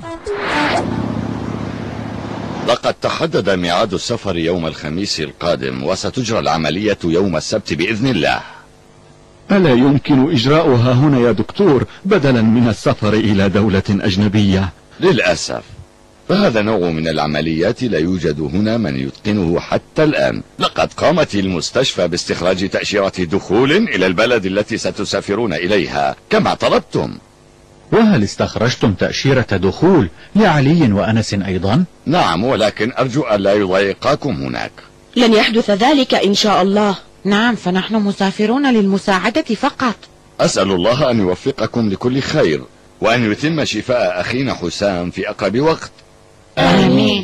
لقد تحدد ميعاد السفر يوم الخميس القادم، وستجرى العملية يوم السبت بإذن الله. ألا يمكن إجراؤها هنا يا دكتور بدلا من السفر إلى دولة أجنبية؟ للأسف، فهذا نوع من العمليات لا يوجد هنا من يتقنه حتى الآن. لقد قامت المستشفى باستخراج تأشيرة دخول إلى البلد التي ستسافرون إليها كما طلبتم. وهل استخرجتم تأشيرة دخول لعلي وأنس أيضا؟ نعم، ولكن أرجو أن لا يضايقاكم هناك. لن يحدث ذلك إن شاء الله. نعم، فنحن مسافرون للمساعدة فقط. أسأل الله أن يوفقكم لكل خير، وأن يتم شفاء أخينا حسام في أقرب وقت. آمين.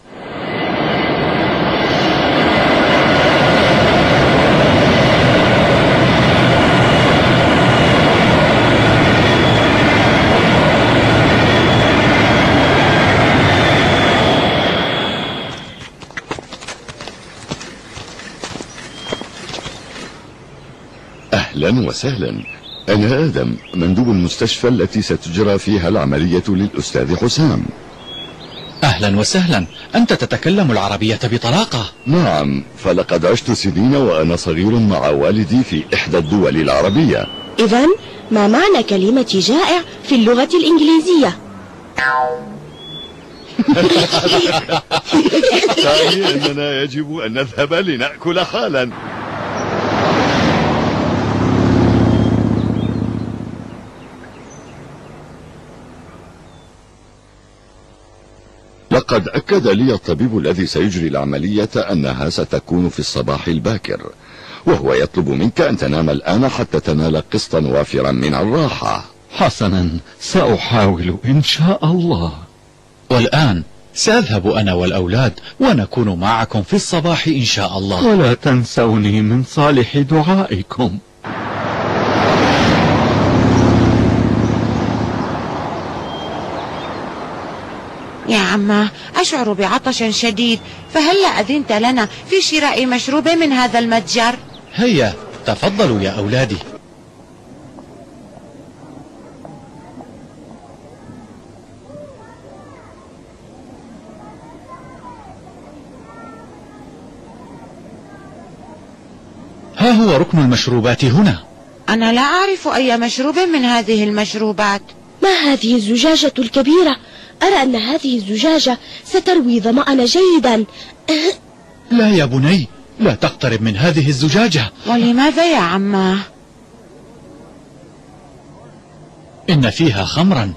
أهلا وسهلا، أنا آدم، مندوب المستشفى التي ستجرى فيها العملية للأستاذ حسام. أهلا وسهلا، أنت تتكلم العربية بطلاقة. نعم، فلقد عشت سنين وأنا صغير مع والدي في إحدى الدول العربية. إذن ما معنى كلمة جائع في اللغة الإنجليزية؟ تعني أننا يجب أن نذهب لنأكل حالا. لقد أكد لي الطبيب الذي سيجري العملية أنها ستكون في الصباح الباكر، وهو يطلب منك أن تنام الآن حتى تنال قسطا وافرا من الراحة. حسنا، سأحاول إن شاء الله. والآن سأذهب أنا والأولاد ونكون معكم في الصباح إن شاء الله. ولا تنسوني من صالح دعائكم. يا عماه، أشعر بعطش شديد، فهل أذنت لنا في شراء مشروب من هذا المتجر؟ هيا تفضلوا يا أولادي. ها هو ركن المشروبات هنا. أنا لا أعرف أي مشروب من هذه المشروبات. ما هذه الزجاجة الكبيرة؟ أرى أن هذه الزجاجة ستروي ظمأنا جيدا. لا يا بني، لا تقترب من هذه الزجاجة. ولماذا يا عماه؟ إن فيها خمرا.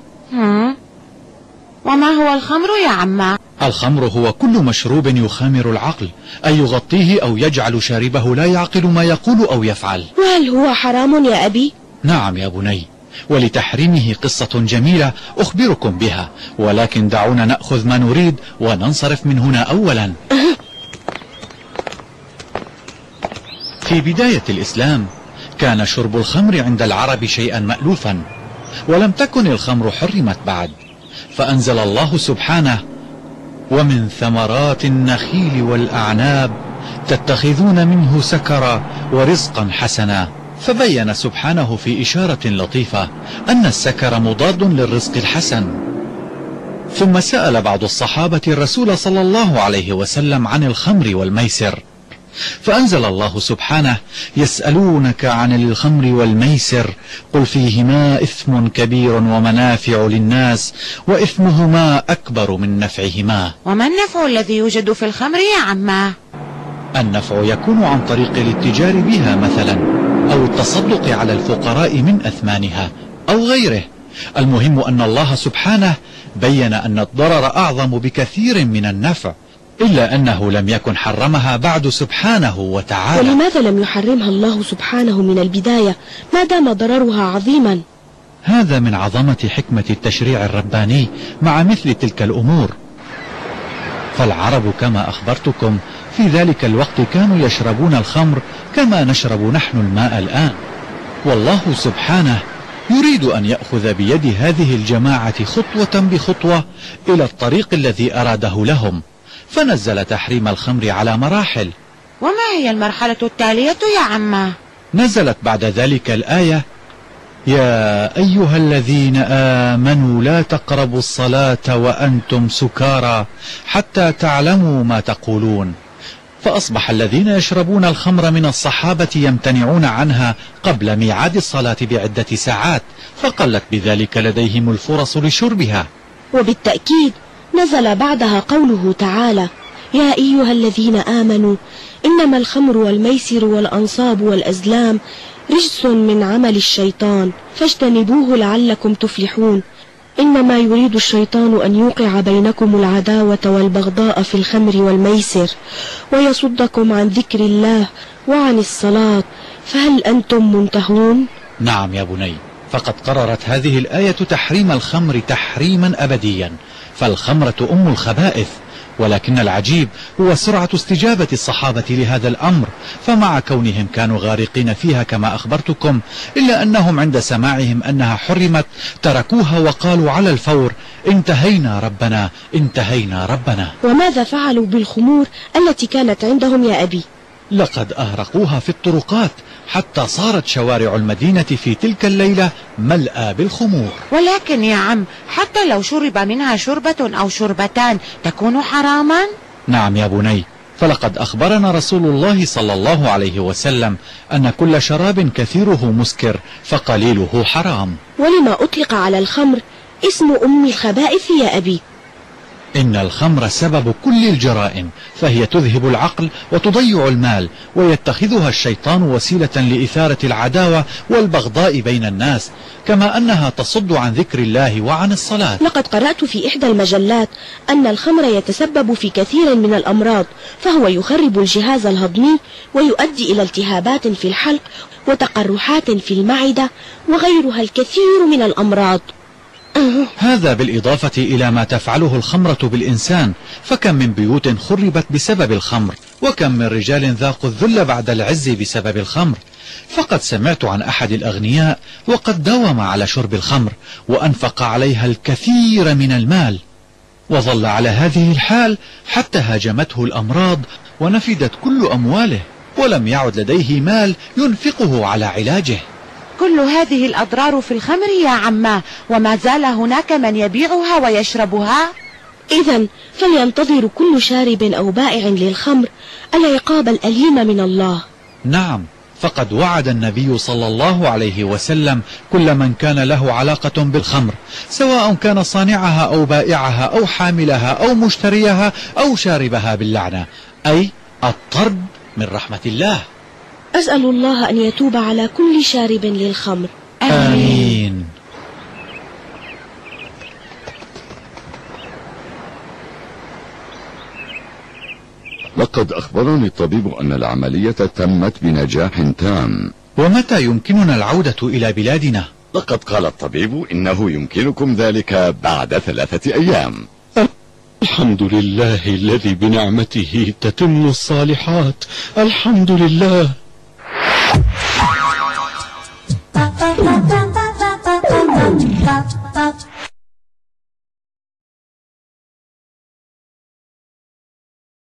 وما هو الخمر يا عماه؟ الخمر هو كل مشروب يخامر العقل، أي يغطيه أو يجعل شاربه لا يعقل ما يقول أو يفعل. وهل هو حرام يا أبي؟ نعم يا بني، ولتحريمه قصة جميلة أخبركم بها، ولكن دعونا نأخذ ما نريد وننصرف من هنا أولا. في بداية الإسلام كان شرب الخمر عند العرب شيئا مألوفا، ولم تكن الخمر حرمت بعد، فأنزل الله سبحانه: ومن ثمرات النخيل والأعناب تتخذون منه سكرا ورزقا حسنا. فبين سبحانه في إشارة لطيفة أن السكر مضاد للرزق الحسن. ثم سأل بعض الصحابة الرسول صلى الله عليه وسلم عن الخمر والميسر، فأنزل الله سبحانه: يسألونك عن الخمر والميسر قل فيهما إثم كبير ومنافع للناس وإثمهما أكبر من نفعهما. وما النفع الذي يوجد في الخمر يا عماه؟ النفع يكون عن طريق الاتجار بها مثلا، أو التصدق على الفقراء من أثمانها أو غيره. المهم أن الله سبحانه بين أن الضرر أعظم بكثير من النفع، إلا أنه لم يكن حرمها بعد سبحانه وتعالى. ولماذا لم يحرمها الله سبحانه من البداية ما دام ضررها عظيما؟ هذا من عظمة حكمة التشريع الرباني مع مثل تلك الأمور. فالعرب كما أخبرتكم في ذلك الوقت كانوا يشربون الخمر كما نشرب نحن الماء الآن، والله سبحانه يريد أن يأخذ بيد هذه الجماعة خطوة بخطوة إلى الطريق الذي أراده لهم، فنزل تحريم الخمر على مراحل. وما هي المرحلة التالية يا عماه؟ نزلت بعد ذلك الآية: يا أيها الذين آمنوا لا تقربوا الصلاة وأنتم سكارى حتى تعلموا ما تقولون. فأصبح الذين يشربون الخمر من الصحابة يمتنعون عنها قبل ميعاد الصلاة بعدة ساعات، فقلت بذلك لديهم الفرص لشربها. وبالتأكيد نزل بعدها قوله تعالى: يا أيها الذين آمنوا إنما الخمر والميسر والأنصاب والأزلام رجس من عمل الشيطان فاجتنبوه لعلكم تفلحون. إنما يريد الشيطان أن يوقع بينكم العداوة والبغضاء في الخمر والميسر ويصدكم عن ذكر الله وعن الصلاة، فهل أنتم منتهون؟ نعم يا بني، فقد قررت هذه الآية تحريم الخمر تحريما أبديا، فالخمرة أم الخبائث. ولكن العجيب هو سرعة استجابة الصحابة لهذا الأمر، فمع كونهم كانوا غارقين فيها كما أخبرتكم، إلا أنهم عند سماعهم أنها حرمت تركوها وقالوا على الفور: انتهينا ربنا انتهينا ربنا. وماذا فعلوا بالخمور التي كانت عندهم يا أبي؟ لقد أهرقوها في الطرقات حتى صارت شوارع المدينة في تلك الليلة ملأى بالخمور. ولكن يا عم، حتى لو شرب منها شربة أو شربتان تكون حراما؟ نعم يا بني، فلقد أخبرنا رسول الله صلى الله عليه وسلم أن كل شراب كثيره مسكر فقليله حرام. ولما أطلق على الخمر اسم أم الخبائث يا أبي؟ إن الخمر سبب كل الجرائم، فهي تذهب العقل وتضيع المال، ويتخذها الشيطان وسيلة لإثارة العداوة والبغضاء بين الناس، كما أنها تصد عن ذكر الله وعن الصلاة. لقد قرأت في إحدى المجلات أن الخمر يتسبب في كثير من الأمراض، فهو يخرب الجهاز الهضمي ويؤدي إلى التهابات في الحلق وتقرحات في المعدة وغيرها الكثير من الأمراض. هذا بالإضافة إلى ما تفعله الخمرة بالإنسان، فكم من بيوت خربت بسبب الخمر، وكم من رجال ذاقوا الذل بعد العز بسبب الخمر. فقد سمعت عن أحد الأغنياء وقد داوم على شرب الخمر وأنفق عليها الكثير من المال، وظل على هذه الحال حتى هاجمته الأمراض ونفدت كل أمواله، ولم يعد لديه مال ينفقه على علاجه. كل هذه الأضرار في الخمر يا عماه، وما زال هناك من يبيعها ويشربها؟ إذن فلينتظر كل شارب أو بائع للخمر العقاب الأليم من الله. نعم، فقد وعد النبي صلى الله عليه وسلم كل من كان له علاقة بالخمر، سواء كان صانعها أو بائعها أو حاملها أو مشتريها أو شاربها، باللعنة، أي الطرد من رحمة الله. أسأل الله أن يتوب على كل شارب للخمر. آمين. لقد أخبرني الطبيب أن العملية تمت بنجاح تام. ومتى يمكننا العودة إلى بلادنا؟ لقد قال الطبيب إنه يمكنكم ذلك بعد 3 أيام. الحمد لله الذي بنعمته تتم الصالحات. الحمد لله.